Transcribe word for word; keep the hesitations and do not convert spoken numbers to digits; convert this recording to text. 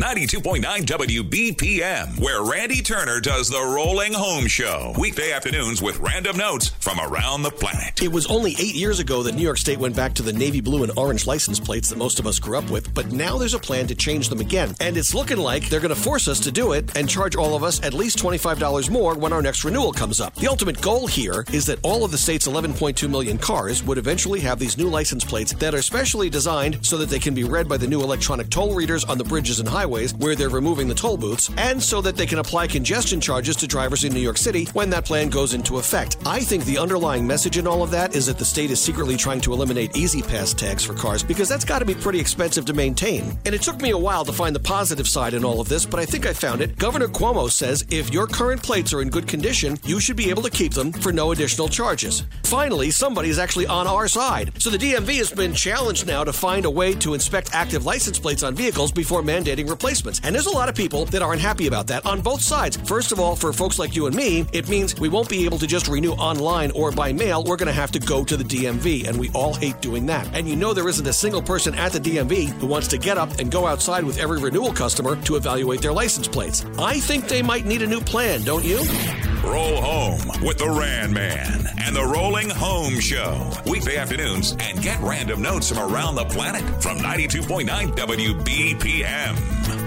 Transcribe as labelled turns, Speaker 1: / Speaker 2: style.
Speaker 1: ninety-two point nine W B P M, where Randy Turner does the Rolling Home Show. Weekday afternoons with random notes from around the planet.
Speaker 2: It was only eight years ago that New York State went back to the navy blue and orange license plates that most of us grew up with, but now there's a plan to change them again. And it's looking like they're going to force us to do it and charge all of us at least twenty-five dollars more when our next renewal comes up. The ultimate goal here is that all of the state's eleven point two million cars would eventually have these new license plates that are specially designed so that they can be read by the new electronic toll readers on the bridges and highways where they're removing the toll booths, and so that they can apply congestion charges to drivers in New York City when that plan goes into effect. I think the underlying message in all of that is that the state is secretly trying to eliminate Easy Pass tags for cars because that's got to be pretty expensive to maintain. And it took me a while to find the positive side in all of this, but I think I found it. Governor Cuomo says if your current plates are in good condition, you should be able to keep them for no additional charges. Finally, somebody's actually on our side. So the D M V has been challenged now to find a way to inspect active license plates on vehicles before mandating replacements. And there's a lot of people that aren't happy about that on both sides. First of all, for folks like you and me, it means we won't be able to just renew online or by mail. We're going to have to go to the D M V, and we all hate doing that. And you know there isn't a single person at the D M V who wants to get up and go outside with every renewal customer to evaluate their license plates. I think they might need a new plan, don't you?
Speaker 1: Roll home with the Ran Man and the Rolling Home Show. Weekday afternoons, and get random notes from around the planet from ninety-two point nine W B P M.